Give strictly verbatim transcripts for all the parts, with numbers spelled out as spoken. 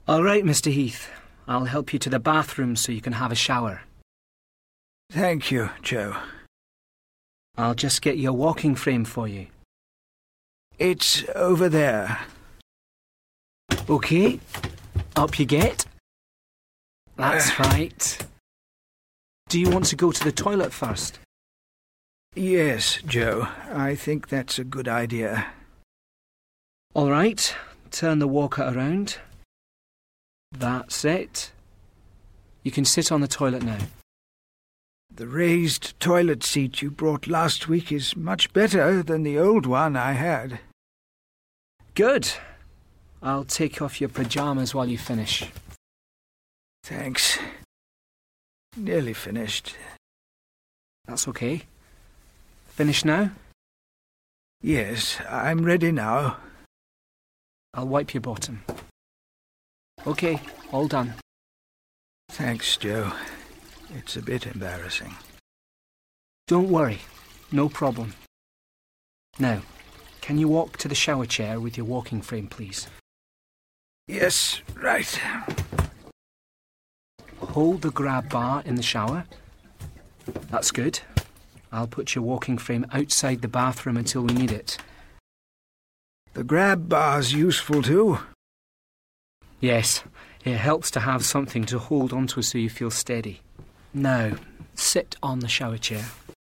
All right, Mister Heath. I'll help you to the bathroom so you can have a shower. Thank you, Joe. I'll just get your walking frame for you. It's over there. OK. Up you get. That's uh, right. Do you want to go to the toilet first? Yes, Joe. I think that's a good idea. All right. Turn the walker around. That's it. You can sit on the toilet now. The raised toilet seat you brought last week is much better than the old one I had. Good. I'll take off your pyjamas while you finish. Thanks. Nearly finished. That's okay. Finish now? Yes, I'm ready now. I'll wipe your bottom. OK, all done. Thanks, Joe. It's a bit embarrassing. Don't worry. No problem. Now, can you walk to the shower chair with your walking frame, please? Yes, right. Hold the grab bar in the shower. That's good. I'll put your walking frame outside the bathroom until we need it. The grab bar's useful too. Yes, it helps to have something to hold onto so you feel steady. Now, sit on the shower chair.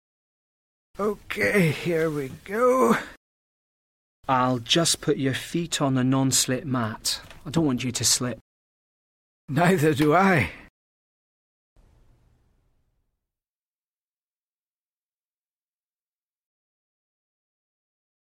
OK, here we go. I'll just put your feet on the non-slip mat. I don't want you to slip. Neither do I.